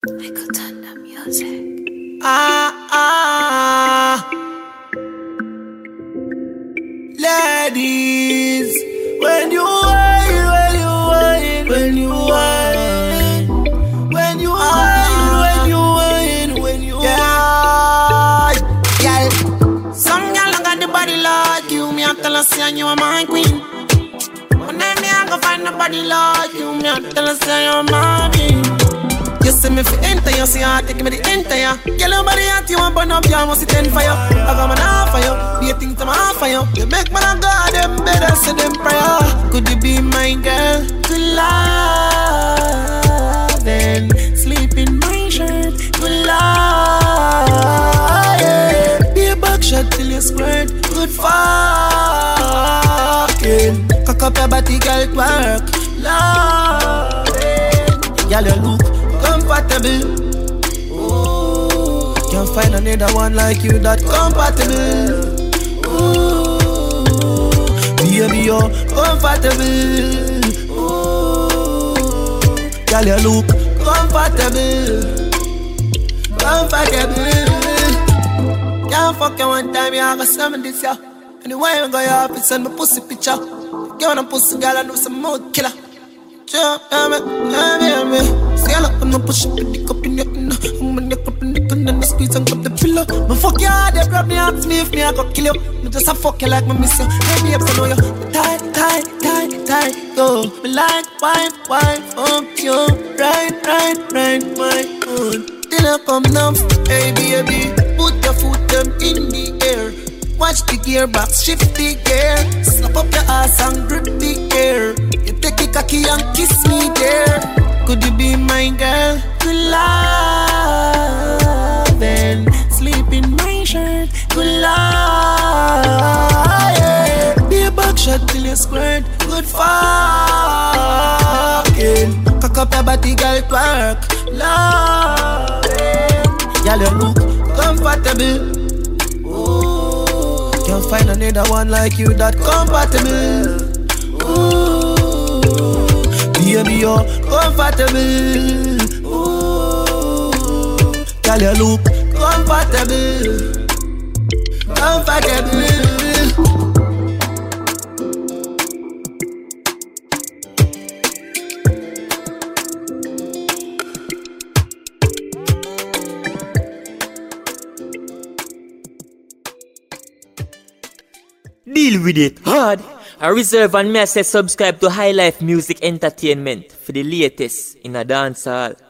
I could turn the music. Ladies, when you whine, when you whine, when you whine, when you whine, when you whine, when you whine, yeah. Some girl got the body like you, me I tell her say you are my queen. One day me I go find nobody like you, me I tell her say you are my queen. You see me fi enter, you see I take me the entire. Girl, nobody at you and burn up, you must see 10 fire. I got man off for you, be a thing to my half for you. You make man a god, them better say them prayer. Could you be my girl to love and sleep in my shirt to love, yeah. Be a back shot till you squirt, good fucking. Cock up your body, girl, twerk, love it. Girl, you look compatible. Ooh, can't find another one like you that compatible. Ooh, baby, you're compatible. Ooh, girl, you look compatible. Compatible. Can't fuck you one time, you have a summon this year. Anyway, I'm going to your office and my pussy picture. Give me a pussy girl and do some mouth killer. See, I look when I push up in the cup in your inner. I'm gonna neck up in the gun and I squeeze and grab the pillow. Me fuck you hard, they grab me arms, me if me I go kill you. Me just a fuck you like me miss you. Baby, I know you. Tight, go. Me like wife, fuck you. Right, my own. Till I come down, hey baby, put your foot them in the air. Watch the gearbox, shift the gear. Slap up your ass and grip the air. You take it cocky and kiss me there. Could you be my girl to love and sleep in my shirt to love, yeah. Be a back shot till you squirt, good fucking. Cock up your body, girl, twerk, love it. Girl, you look comfortable. Ooh, can't find another one like you that compatible. Ooh, baby, you're comfortable. Ooh, girl, you look comfortable. Comfortable. Deal with it hard. I reserve and me I say subscribe to High Life Music Entertainment for the latest in a dancehall.